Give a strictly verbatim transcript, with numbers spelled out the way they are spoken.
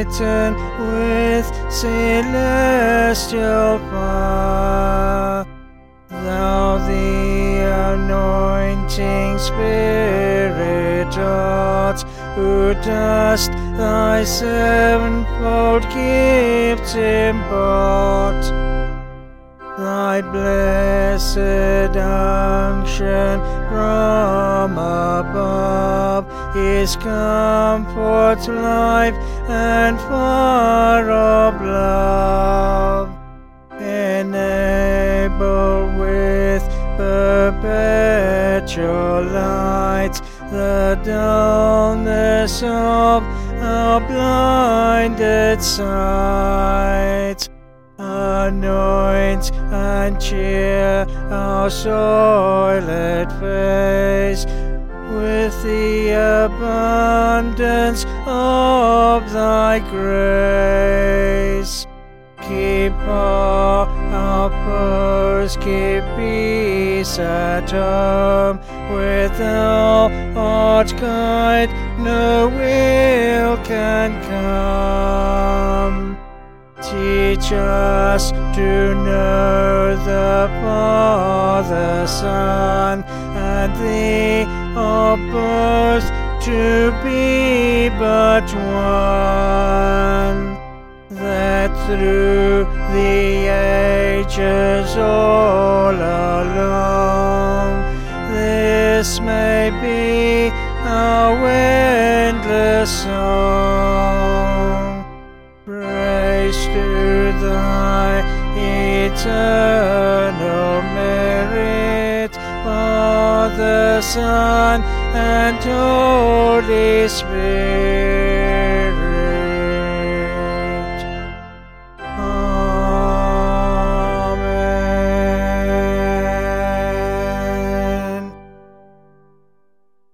enlighten with celestial fire. Thou the anointing Spirit art, who dost thy sevenfold gifts impart. Thy blessed unction from above is comfort, life, and fire of love. Enable with perpetual light the dullness of our blinded sight. Anoint and cheer our soiled face with the abundance of thy grace. Keep all our foes, keep peace at home. Where thou art guide, no ill can come. Teach us to know the Father, Son, and thee are both to be but one, that through the ages all along this may be our endless song. Praise to thy eternal merit, Father, Son, and Holy Spirit.